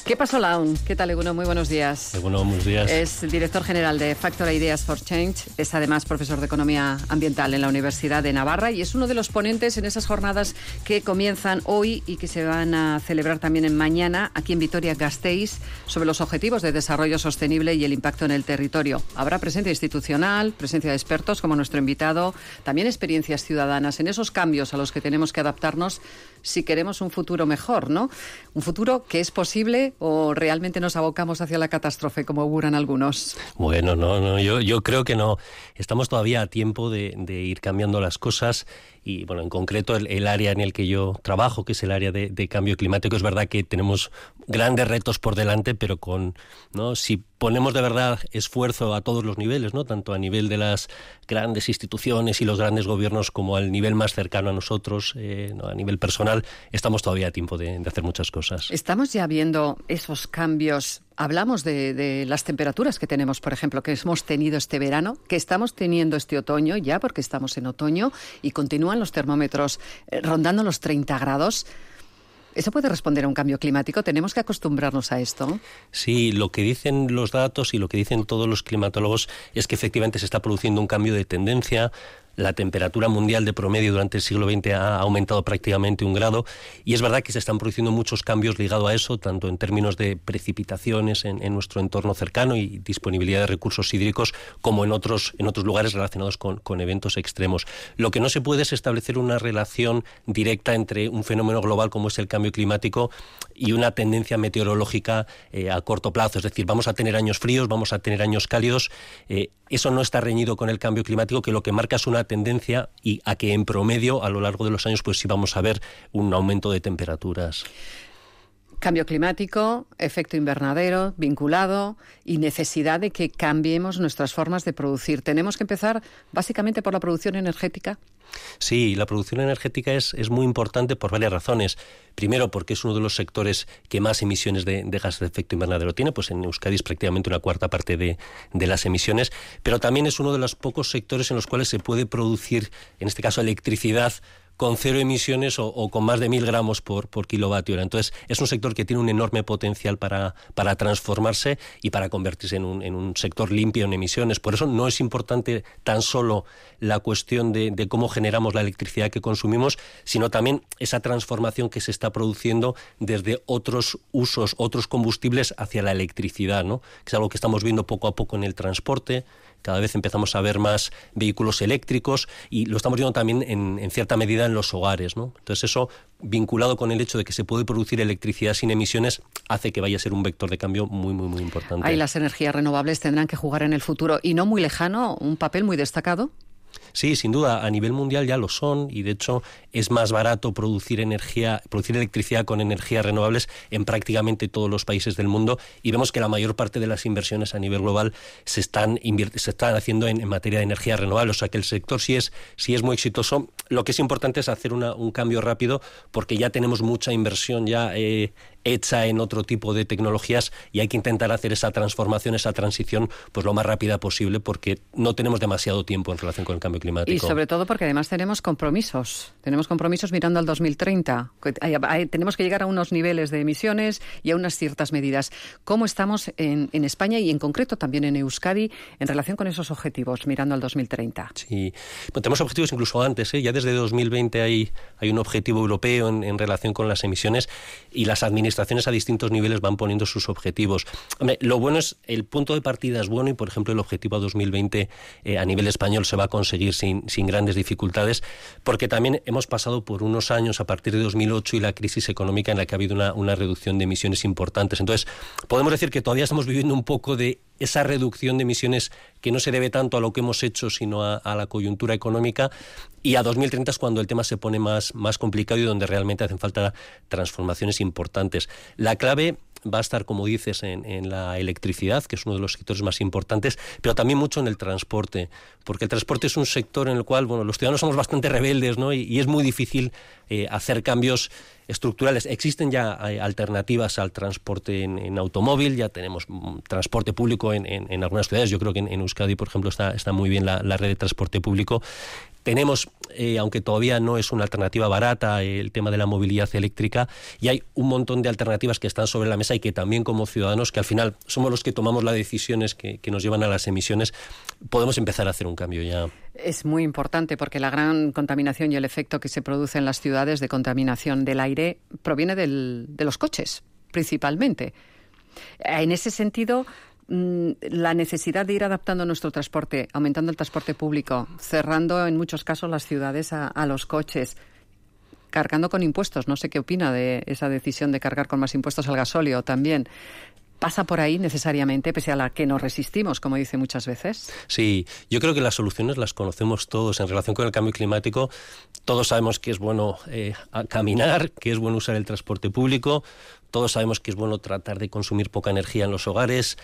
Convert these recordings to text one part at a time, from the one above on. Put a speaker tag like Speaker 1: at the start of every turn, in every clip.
Speaker 1: ¿Qué pasó, Laun? ¿Qué tal, Eguno? Muy buenos días.
Speaker 2: Eguno, buenos días.
Speaker 1: Es director general de Factor Ideas for Change. Es además profesor de Economía Ambiental en la Universidad de Navarra y es uno de los ponentes en esas jornadas que comienzan hoy y que se van a celebrar también mañana aquí en Vitoria-Gasteiz sobre los objetivos de desarrollo sostenible y el impacto en el territorio. Habrá presencia institucional, presencia de expertos como nuestro invitado, también experiencias ciudadanas en esos cambios a los que tenemos que adaptarnos si queremos un futuro mejor, ¿no? Un futuro que es posible o realmente nos abocamos hacia la catástrofe, como auguran algunos.
Speaker 2: Bueno, no, yo creo que no. Estamos todavía a tiempo de ir cambiando las cosas y, bueno, en concreto el área en el que yo trabajo, que es el área de cambio climático, es verdad que tenemos grandes retos por delante, pero si ponemos de verdad esfuerzo a todos los niveles, ¿no? Tanto a nivel de las grandes instituciones y los grandes gobiernos como al nivel más cercano a nosotros, a nivel personal, estamos todavía a tiempo de hacer muchas cosas.
Speaker 1: Estamos ya viendo esos cambios. Hablamos de las temperaturas que tenemos, por ejemplo, que hemos tenido este verano, que estamos teniendo este otoño ya, porque estamos en otoño, y continúan los termómetros rondando los 30 grados. ¿Eso puede responder a un cambio climático? ¿Tenemos que acostumbrarnos a esto?
Speaker 2: Sí, lo que dicen los datos y lo que dicen todos los climatólogos es que efectivamente se está produciendo un cambio de tendencia. La temperatura mundial de promedio durante el siglo XX ha aumentado prácticamente 1 grado y es verdad que se están produciendo muchos cambios ligados a eso, tanto en términos de precipitaciones en nuestro entorno cercano y disponibilidad de recursos hídricos, como en otros lugares relacionados con eventos extremos. Lo que no se puede es establecer una relación directa entre un fenómeno global como es el cambio climático y una tendencia meteorológica a corto plazo. Es decir, vamos a tener años fríos, vamos a tener años cálidos. Eso no está reñido con el cambio climático, que lo que marca es una tendencia y a que en promedio a lo largo de los años pues sí vamos a ver un aumento de temperaturas.
Speaker 1: Cambio climático, efecto invernadero vinculado y necesidad de que cambiemos nuestras formas de producir. ¿Tenemos que empezar básicamente por la producción energética?
Speaker 2: Sí, la producción energética es muy importante por varias razones. Primero, porque es uno de los sectores que más emisiones de gases de efecto invernadero tiene, pues en Euskadi es prácticamente 1/4 de las emisiones, pero también es uno de los pocos sectores en los cuales se puede producir, en este caso, electricidad con 0 emisiones o con más de 1.000 gramos por kilovatio hora. Entonces, es un sector que tiene un enorme potencial para transformarse y para convertirse en un sector limpio en emisiones. Por eso no es importante tan solo la cuestión de cómo generamos la electricidad que consumimos, sino también esa transformación que se está produciendo desde otros usos, otros combustibles hacia la electricidad, ¿no? Que es algo que estamos viendo poco a poco en el transporte. Cada vez empezamos a ver más vehículos eléctricos y lo estamos viendo también en cierta medida en los hogares, ¿no? Entonces eso, vinculado con el hecho de que se puede producir electricidad sin emisiones, hace que vaya a ser un vector de cambio muy, muy, muy importante.
Speaker 1: Ahí las energías renovables tendrán que jugar en el futuro y no muy lejano un papel muy destacado.
Speaker 2: Sí, sin duda, a nivel mundial ya lo son y de hecho es más barato producir electricidad con energías renovables en prácticamente todos los países del mundo y vemos que la mayor parte de las inversiones a nivel global se están haciendo en materia de energías renovables, o sea que el sector sí es muy exitoso. Lo que es importante es hacer un cambio rápido porque ya tenemos mucha inversión ya hecha en otro tipo de tecnologías y hay que intentar hacer esa transformación, esa transición pues lo más rápida posible porque no tenemos demasiado tiempo en relación con el cambio climático.
Speaker 1: Y sobre todo porque además tenemos compromisos mirando al 2030. Tenemos que llegar a unos niveles de emisiones y a unas ciertas medidas. ¿Cómo estamos en España y en concreto también en Euskadi en relación con esos objetivos mirando al 2030?
Speaker 2: Sí, bueno, tenemos objetivos incluso antes, ya desde 2020 hay un objetivo europeo en relación con las emisiones y las administraciones a distintos niveles van poniendo sus objetivos. Hombre, lo bueno es, el punto de partida es bueno y por ejemplo el objetivo a 2020 a nivel español se va a conseguir sin grandes dificultades, porque también hemos pasado por unos años a partir de 2008 y la crisis económica en la que ha habido una reducción de emisiones importantes. Entonces, podemos decir que todavía estamos viviendo un poco de esa reducción de emisiones que no se debe tanto a lo que hemos hecho, sino a la coyuntura económica, y a 2030 es cuando el tema se pone más complicado y donde realmente hacen falta transformaciones importantes. La clave va a estar, como dices, en la electricidad, que es uno de los sectores más importantes, pero también mucho en el transporte, porque el transporte es un sector en el cual, bueno, los ciudadanos somos bastante rebeldes, ¿no? Y es muy difícil hacer cambios estructurales. Existen ya alternativas al transporte en automóvil, ya tenemos transporte público en algunas ciudades. Yo creo que en Euskadi, por ejemplo, está muy bien la red de transporte público. Tenemos, aunque todavía no es una alternativa barata, el tema de la movilidad eléctrica, y hay un montón de alternativas que están sobre la mesa y que también como ciudadanos, que al final somos los que tomamos las decisiones que nos llevan a las emisiones, podemos empezar a hacer un cambio ya.
Speaker 1: Es muy importante porque la gran contaminación y el efecto que se produce en las ciudades de contaminación del aire proviene de los coches, principalmente. En ese sentido, la necesidad de ir adaptando nuestro transporte, aumentando el transporte público, cerrando en muchos casos las ciudades a los coches, cargando con impuestos. No sé qué opina de esa decisión de cargar con más impuestos al gasóleo también. ¿Pasa por ahí necesariamente, pese a la que nos resistimos, como dice muchas veces?
Speaker 2: Sí, yo creo que las soluciones las conocemos todos. En relación con el cambio climático, todos sabemos que es bueno caminar, que es bueno usar el transporte público, todos sabemos que es bueno tratar de consumir poca energía en los hogares,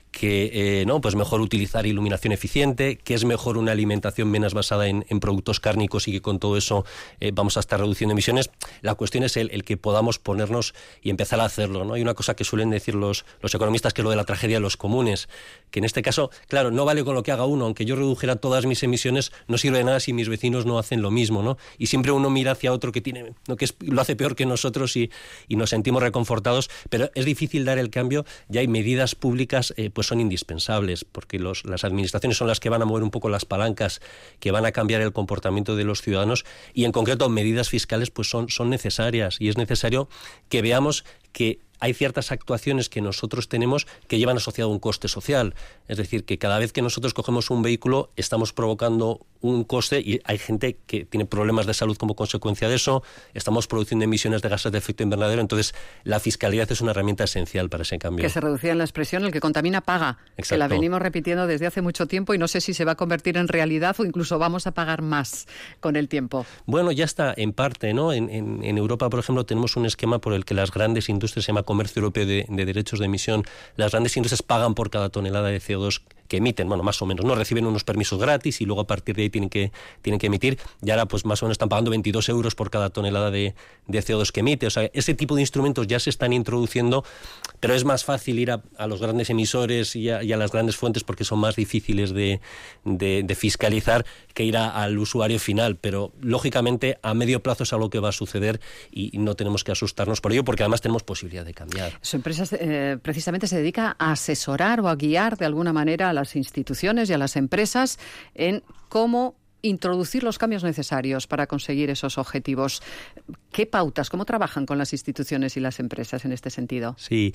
Speaker 2: que pues mejor utilizar iluminación eficiente, que es mejor una alimentación menos basada en productos cárnicos y que con todo eso vamos a estar reduciendo emisiones. La cuestión es el que podamos ponernos y empezar a hacerlo, ¿no? Hay una cosa que suelen decir los economistas, que es lo de la tragedia de los comunes, que en este caso, claro, no vale con lo que haga uno. Aunque yo redujera todas mis emisiones, no sirve de nada si mis vecinos no hacen lo mismo, ¿no? Y siempre uno mira hacia otro que lo hace peor que nosotros y nos sentimos reconfortados, pero es difícil dar el cambio. Ya hay medidas públicas pues son indispensables, porque las administraciones son las que van a mover un poco las palancas que van a cambiar el comportamiento de los ciudadanos, y en concreto medidas fiscales pues son necesarias, y es necesario que veamos que hay ciertas actuaciones que nosotros tenemos que llevan asociado un coste social. Es decir, que cada vez que nosotros cogemos un vehículo estamos provocando un coste, y hay gente que tiene problemas de salud como consecuencia de eso. Estamos produciendo emisiones de gases de efecto invernadero. Entonces, la fiscalidad es una herramienta esencial para ese cambio.
Speaker 1: Que se reducía en la expresión, el que contamina paga.
Speaker 2: Exacto.
Speaker 1: Que la venimos repitiendo desde hace mucho tiempo y no sé si se va a convertir en realidad o incluso vamos a pagar más con el tiempo.
Speaker 2: Bueno, ya está en parte, ¿no? En Europa, por ejemplo, tenemos un esquema por el que las grandes industrias, se llama Comercio Europeo de Derechos de Emisión, las grandes industrias pagan por cada tonelada de CO2 que emiten, bueno, más o menos, ¿no? Reciben unos permisos gratis y luego a partir de ahí tienen que emitir, y ahora pues más o menos están pagando 22 euros por cada tonelada de CO2 que emite. O sea, ese tipo de instrumentos ya se están introduciendo, pero es más fácil ir a los grandes emisores y a las grandes fuentes porque son más difíciles de fiscalizar que ir al usuario final. Pero lógicamente a medio plazo es algo que va a suceder y no tenemos que asustarnos por ello, porque además tenemos posibilidad de cambiar.
Speaker 1: Su empresa precisamente se dedica a asesorar o a guiar de alguna manera a las instituciones y a las empresas en cómo introducir los cambios necesarios para conseguir esos objetivos. ¿Qué pautas? ¿Cómo trabajan con las instituciones y las empresas en este sentido?
Speaker 2: Sí,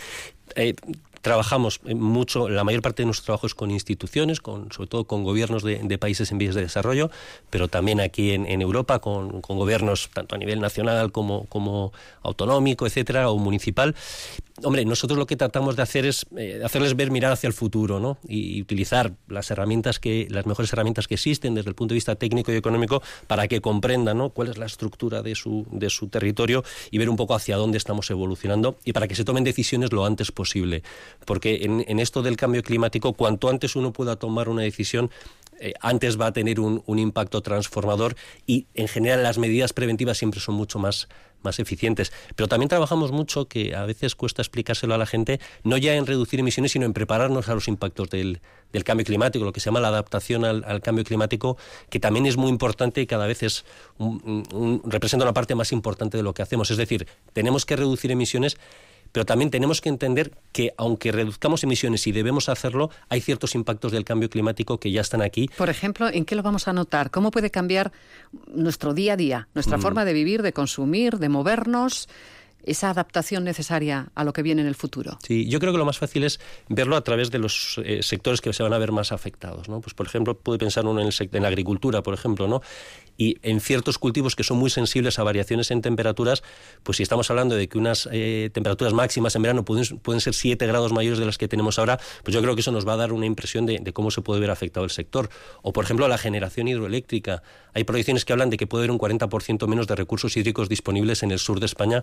Speaker 2: trabajamos mucho, la mayor parte de nuestro trabajo es con instituciones, sobre todo con gobiernos de países en vías de desarrollo, pero también aquí en Europa con gobiernos tanto a nivel nacional como autonómico, etcétera, o municipal. Hombre, nosotros lo que tratamos de hacer es hacerles mirar hacia el futuro, ¿no? Y utilizar las mejores herramientas que existen desde el punto de vista técnico y económico para que comprendan, ¿no?, cuál es la estructura de su territorio y ver un poco hacia dónde estamos evolucionando, y para que se tomen decisiones lo antes posible. Porque en esto del cambio climático, cuanto antes uno pueda tomar una decisión, antes va a tener un impacto transformador, y en general las medidas preventivas siempre son mucho más eficientes. Pero también trabajamos mucho, que a veces cuesta explicárselo a la gente, no ya en reducir emisiones, sino en prepararnos a los impactos del cambio climático, lo que se llama la adaptación al cambio climático, que también es muy importante y cada vez representa una parte más importante de lo que hacemos. Es decir, tenemos que reducir emisiones, pero también tenemos que entender que aunque reduzcamos emisiones, y debemos hacerlo, hay ciertos impactos del cambio climático que ya están aquí.
Speaker 1: Por ejemplo, ¿en qué lo vamos a notar? ¿Cómo puede cambiar nuestro día a día, nuestra forma de vivir, de consumir, de movernos, esa adaptación necesaria a lo que viene en el futuro?
Speaker 2: Sí, yo creo que lo más fácil es verlo a través de los sectores que se van a ver más afectados, ¿no? Pues por ejemplo, puede pensar uno en la agricultura, por ejemplo, ¿no? Y en ciertos cultivos que son muy sensibles a variaciones en temperaturas, pues si estamos hablando de que unas temperaturas máximas en verano pueden ser 7 grados mayores de las que tenemos ahora, pues yo creo que eso nos va a dar una impresión de cómo se puede ver afectado el sector. O por ejemplo, la generación hidroeléctrica. Hay proyecciones que hablan de que puede haber un 40% menos de recursos hídricos disponibles en el sur de España a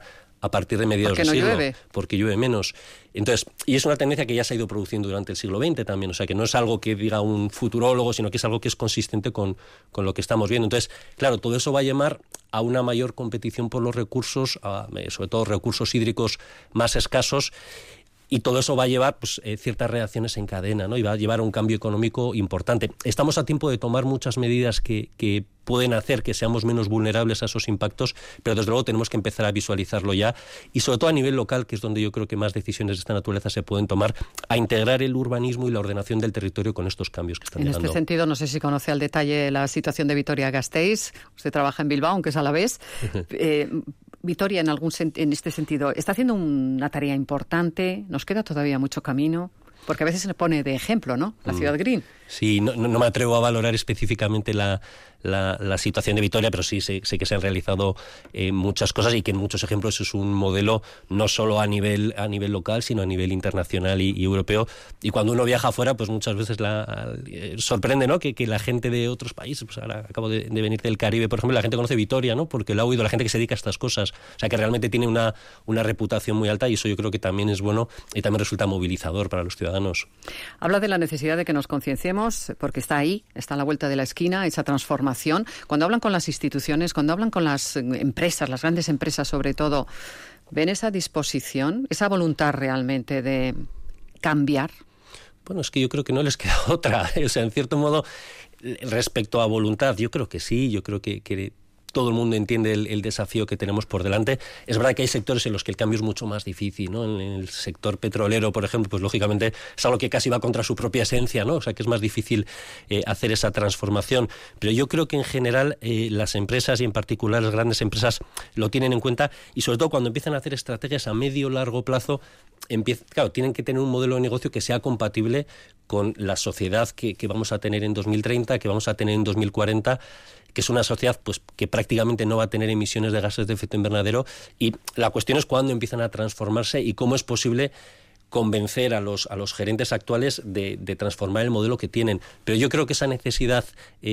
Speaker 2: a partir de mediados
Speaker 1: del siglo.
Speaker 2: Porque llueve menos. Entonces, y es una tendencia que ya se ha ido produciendo durante el siglo XX también, o sea que no es algo que diga un futurólogo, sino que es algo que es consistente con lo que estamos viendo. Entonces, claro, todo eso va a llevar a una mayor competición por los recursos, sobre todo recursos hídricos más escasos, y todo eso va a llevar pues, ciertas reacciones en cadena, ¿no? Y va a llevar a un cambio económico importante. Estamos a tiempo de tomar muchas medidas que pueden hacer que seamos menos vulnerables a esos impactos, pero desde luego tenemos que empezar a visualizarlo ya, y sobre todo a nivel local, que es donde yo creo que más decisiones de esta naturaleza se pueden tomar, a integrar el urbanismo y la ordenación del territorio con estos cambios que están llegando.
Speaker 1: En este sentido, no sé si conoce al detalle la situación de Vitoria-Gasteiz. Usted trabaja en Bilbao, aunque es alavés. Vitoria, en este sentido, está haciendo una tarea importante. Nos queda todavía mucho camino, porque a veces se le pone de ejemplo, ¿no? La ciudad green.
Speaker 2: Sí, no me atrevo a valorar específicamente la situación de Vitoria, pero sí sé que se han realizado muchas cosas y que en muchos ejemplos es un modelo no solo a nivel local, sino a nivel internacional y europeo. Y cuando uno viaja afuera, pues muchas veces sorprende, ¿no? Que la gente de otros países, pues ahora acabo de venir del Caribe, por ejemplo, la gente conoce Vitoria, ¿no? Porque lo ha oído la gente que se dedica a estas cosas. O sea, que realmente tiene una reputación muy alta, y eso yo creo que también es bueno y también resulta movilizador para los ciudadanos.
Speaker 1: Habla de la necesidad de que nos concienciemos, porque está ahí, está a la vuelta de la esquina, esa transformación. Cuando hablan con las instituciones, cuando hablan con las empresas, las grandes empresas sobre todo, ¿ven esa disposición, esa voluntad realmente de cambiar?
Speaker 2: Bueno, es que yo creo que no les queda otra. O sea, en cierto modo, respecto a voluntad, yo creo que sí, yo creo que todo el mundo entiende el desafío que tenemos por delante. Es verdad que hay sectores en los que el cambio es mucho más difícil, ¿no? En el sector petrolero, por ejemplo, pues lógicamente es algo que casi va contra su propia esencia, ¿no? O sea, que es más difícil hacer esa transformación. Pero yo creo que en general las empresas, y en particular las grandes empresas, lo tienen en cuenta, y sobre todo cuando empiezan a hacer estrategias a medio o largo plazo, claro, tienen que tener un modelo de negocio que sea compatible con la sociedad que vamos a tener en 2030, que vamos a tener en 2040, que es una sociedad pues que prácticamente no va a tener emisiones de gases de efecto invernadero, y la cuestión es cuándo empiezan a transformarse y cómo es posible convencer a los gerentes actuales de transformar el modelo que tienen. Pero yo creo que esa necesidad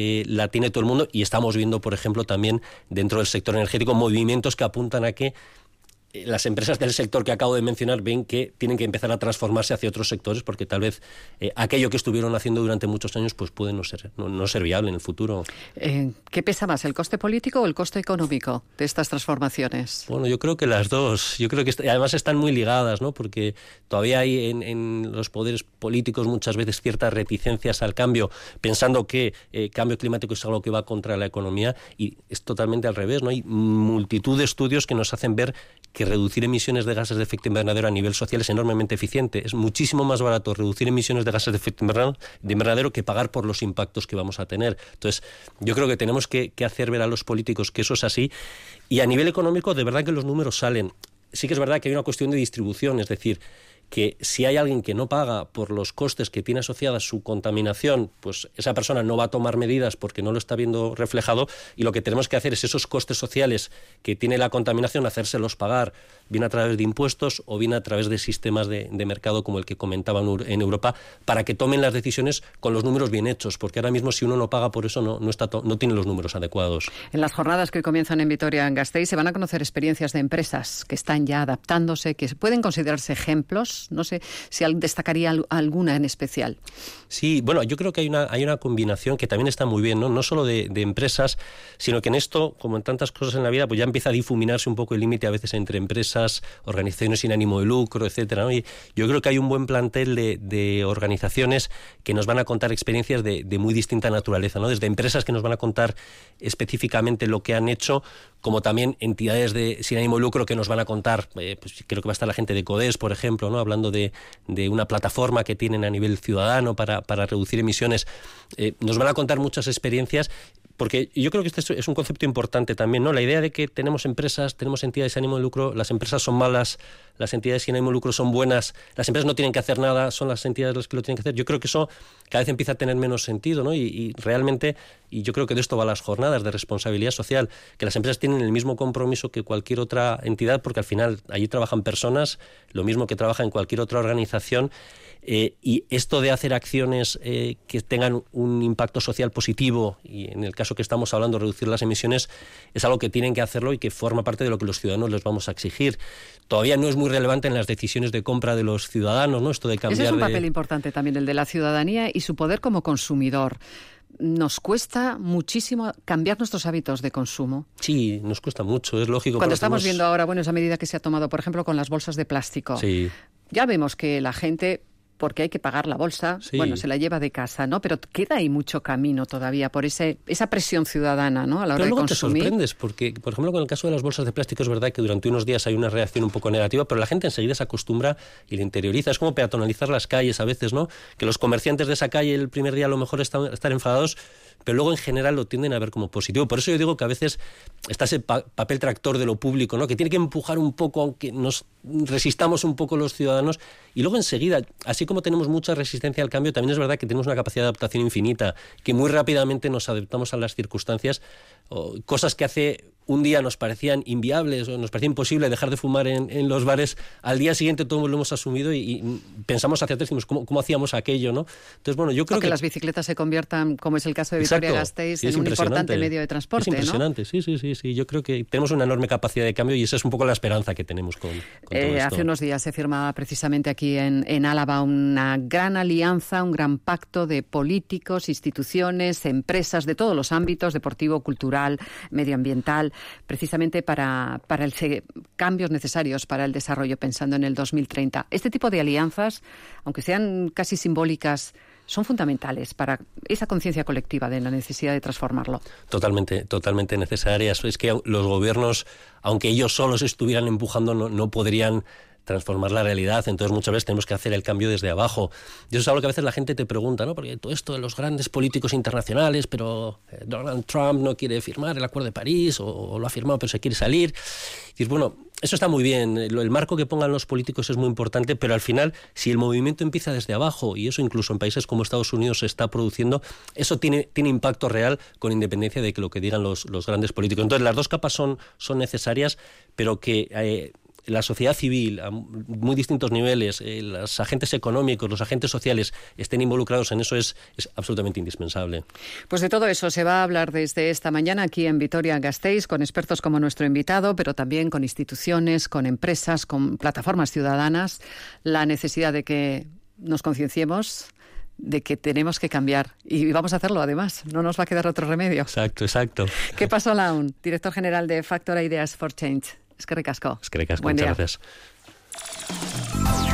Speaker 2: la tiene todo el mundo, y estamos viendo, por ejemplo, también dentro del sector energético movimientos que apuntan a que las empresas del sector que acabo de mencionar ven que tienen que empezar a transformarse hacia otros sectores, porque tal vez aquello que estuvieron haciendo durante muchos años pues puede no ser viable en el futuro.
Speaker 1: ¿Qué pesa más, el coste político o el coste económico de estas transformaciones?
Speaker 2: Bueno, yo creo que las dos. Yo creo que además están muy ligadas, ¿no? Porque todavía hay en los poderes políticos muchas veces ciertas reticencias al cambio, pensando que cambio climático es algo que va contra la economía, y es totalmente al revés, ¿no? Hay multitud de estudios que nos hacen ver que reducir emisiones de gases de efecto invernadero a nivel social es enormemente eficiente. Es muchísimo más barato reducir emisiones de gases de efecto invernadero que pagar por los impactos que vamos a tener. Entonces, yo creo que tenemos que hacer ver a los políticos que eso es así. Y a nivel económico, de verdad que los números salen. Sí que es verdad que hay una cuestión de distribución, es decir, que si hay alguien que no paga por los costes que tiene asociada su contaminación, pues esa persona no va a tomar medidas porque no lo está viendo reflejado, y lo que tenemos que hacer es esos costes sociales que tiene la contaminación, hacérselos pagar, bien a través de impuestos o bien a través de sistemas de mercado como el que comentaban en Europa, para que tomen las decisiones con los números bien hechos, porque ahora mismo si uno no paga por eso no tiene los números adecuados.
Speaker 1: En las jornadas que comienzan en Vitoria-Gasteiz se van a conocer experiencias de empresas que están ya adaptándose, que pueden considerarse ejemplos. No sé si destacaría alguna en especial.
Speaker 2: Sí, bueno, yo creo que hay una combinación que también está muy bien, ¿no? No solo de empresas, sino que en esto, como en tantas cosas en la vida, pues ya empieza a difuminarse un poco el límite a veces entre empresas, organizaciones sin ánimo de lucro, etcétera, ¿no? Y yo creo que hay un buen plantel de organizaciones que nos van a contar experiencias de muy distinta naturaleza, ¿no? Desde empresas que nos van a contar específicamente lo que han hecho, como también entidades sin ánimo de lucro que nos van a contar, pues creo que va a estar la gente de CODES, por ejemplo, ¿no? Hablando de una plataforma que tienen a nivel ciudadano para reducir emisiones. Nos van a contar muchas experiencias, porque yo creo que este es un concepto importante también, ¿no? La idea de que tenemos empresas, tenemos entidades sin ánimo de lucro, las empresas son malas, las entidades sin ánimo de lucro son buenas, las empresas no tienen que hacer nada, son las entidades las que lo tienen que hacer. Yo creo que eso cada vez empieza a tener menos sentido, ¿no? Y realmente, y yo creo que de esto van las jornadas de responsabilidad social, que las empresas tienen el mismo compromiso que cualquier otra entidad, porque al final allí trabajan personas, lo mismo que trabaja en cualquier otra organización, Y esto de hacer acciones que tengan un impacto social positivo, y en el caso que estamos hablando, reducir las emisiones, es algo que tienen que hacerlo y que forma parte de lo que los ciudadanos les vamos a exigir. Todavía no es muy relevante en las decisiones de compra de los ciudadanos, ¿no? Esto de cambiar.
Speaker 1: Ese es un papel importante también, el de la ciudadanía y su poder como consumidor. Nos cuesta muchísimo cambiar nuestros hábitos de consumo.
Speaker 2: Sí, nos cuesta mucho, es lógico.
Speaker 1: Cuando estamos viendo ahora, esa medida que se ha tomado, por ejemplo, con las bolsas de plástico.
Speaker 2: Sí.
Speaker 1: Ya vemos que la gente, porque hay que pagar la bolsa, se la lleva de casa, ¿no? Pero queda ahí mucho camino todavía por esa presión ciudadana, ¿no? A la hora de consumir.
Speaker 2: Pero luego te sorprendes, porque, por ejemplo, con el caso de las bolsas de plástico es verdad que durante unos días hay una reacción un poco negativa, pero la gente enseguida se acostumbra y la interioriza. Es como peatonalizar las calles a veces, ¿no? Que los comerciantes de esa calle el primer día a lo mejor están enfadados, pero luego en general lo tienden a ver como positivo. Por eso yo digo que a veces está ese papel tractor de lo público, ¿no? Que tiene que empujar un poco, aunque nos resistamos un poco los ciudadanos, y luego enseguida, así como tenemos mucha resistencia al cambio, también es verdad que tenemos una capacidad de adaptación infinita, que muy rápidamente nos adaptamos a las circunstancias, cosas que hace un día nos parecían inviables o nos parecía imposible dejar de fumar en los bares, al día siguiente todos lo hemos asumido y pensamos hacia atrás, ¿cómo hacíamos aquello, ¿no? Entonces, yo creo
Speaker 1: que las bicicletas se conviertan, como es el caso de Vitoria-Gasteiz, en un importante medio de transporte,
Speaker 2: es impresionante, ¿no? Sí. Yo creo que tenemos una enorme capacidad de cambio y esa es un poco la esperanza que tenemos con todo esto.
Speaker 1: Hace unos días se firmaba precisamente aquí en Álava una gran alianza, un gran pacto de políticos, instituciones, empresas de todos los ámbitos, deportivo, cultural, medioambiental, precisamente para cambios necesarios para el desarrollo, pensando en el 2030. Este tipo de alianzas, aunque sean casi simbólicas, son fundamentales para esa conciencia colectiva de la necesidad de transformarlo.
Speaker 2: Totalmente necesarias. Es que los gobiernos, aunque ellos solos estuvieran empujando, no podrían transformar la realidad. Entonces muchas veces tenemos que hacer el cambio desde abajo. Y eso es algo que a veces la gente te pregunta, ¿no? Porque todo esto de los grandes políticos internacionales, pero Donald Trump no quiere firmar el Acuerdo de París, o lo ha firmado pero se quiere salir. Y dices, eso está muy bien, el marco que pongan los políticos es muy importante, pero al final, si el movimiento empieza desde abajo, y eso incluso en países como Estados Unidos se está produciendo, eso tiene impacto real con independencia de que lo que digan los grandes políticos. Entonces las dos capas son necesarias, pero que la sociedad civil, a muy distintos niveles, los agentes económicos, los agentes sociales estén involucrados en eso es absolutamente indispensable.
Speaker 1: Pues de todo eso se va a hablar desde esta mañana aquí en Vitoria-Gasteiz, con expertos como nuestro invitado, pero también con instituciones, con empresas, con plataformas ciudadanas, la necesidad de que nos concienciemos de que tenemos que cambiar. Y vamos a hacerlo, además. No nos va a quedar otro remedio.
Speaker 2: Exacto.
Speaker 1: ¿Qué pasó, Laun, director general de Factor Ideas for Change? Eskerrik asko.
Speaker 2: Muchas gracias.